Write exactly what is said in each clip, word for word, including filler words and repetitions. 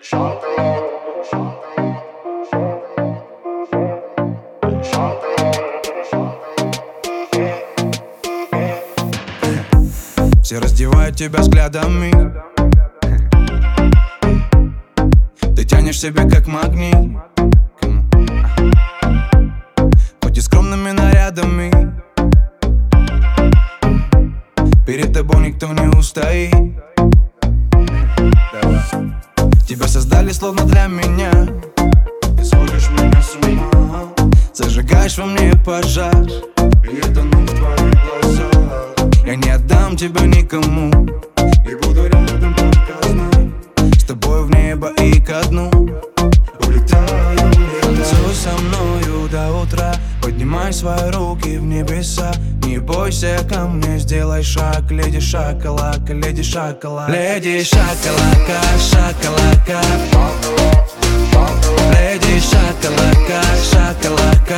Все раздевают тебя взглядами. Ты тянешь себя как магнит, хоть и скромными нарядами. Перед тобой никто не устоит. Тебя создали словно для меня. Ты сводишь меня с ума, зажигаешь во мне пожар, и я тону в твоих глазах. Я не отдам тебя никому, и буду рядом только знай. С тобой в небо и ко дну улетаю, улетаю. Танцуй со мною до утра, поднимай свои руки в небеса. Не бойся ко мне, сделай шаг, леди шоколака, леди шоколака. Леди шоколака, шоколака. Леди шоколака, шоколака.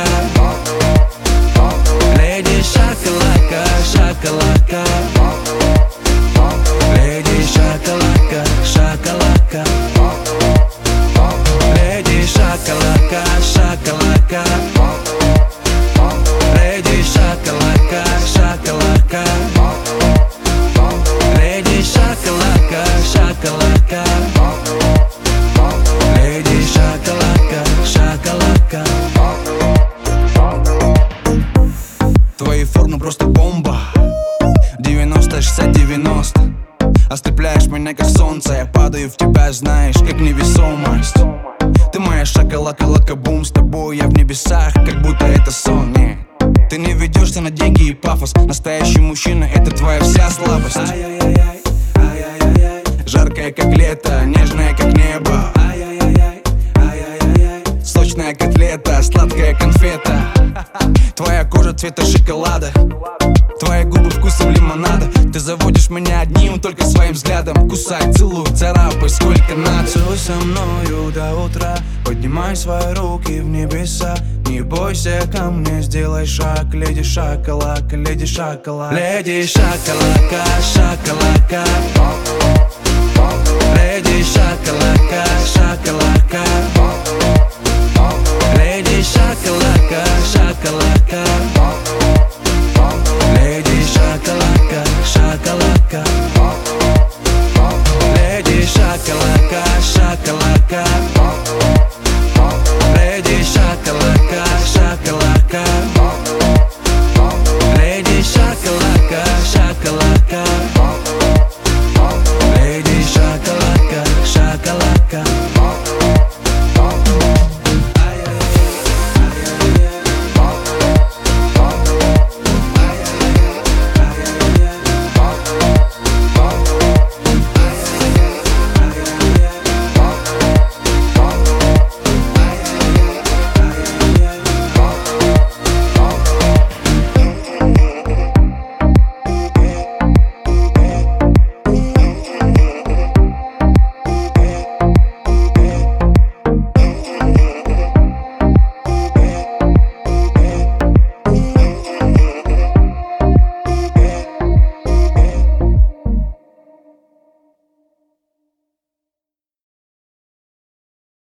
Леди шоколака, шоколака. Леди шоколака, шоколака. Леди шоколака, шоколака. Леди шоколака, шоколака. Леди шоколака, шоколака. Леди шоколака, шоколака. Твои формы просто бомба. девяносто шестьдесят девяносто. Ослепляешь меня как солнце. Я падаю в тебя, знаешь, как невесомость. Ты моя шоколака, лака-бум. С тобой я в небесах, как будто это сон. Не. Ты не ведешься на деньги и пафос. Настоящий мужчина, это твоя вся слабость. Ай-яй-яй, ай-яй-яй. Жаркая как лето, нежная как небо. Ай-яй-яй, ай-яй-яй. Сочная котлета, сладкая конфета. Твоя кожа цвета шоколада, твои губы вкусом лимонада. Ты заводишь меня одним только своим взглядом. Кусай, целуй, царапай, сколько надо. Танцуй со мною до утра, поднимай свои руки в небеса. Не бойся ко мне, сделай шаг, леди шоколака, леди шоколака. Леди шоколака, шоколака. Леди шоколака.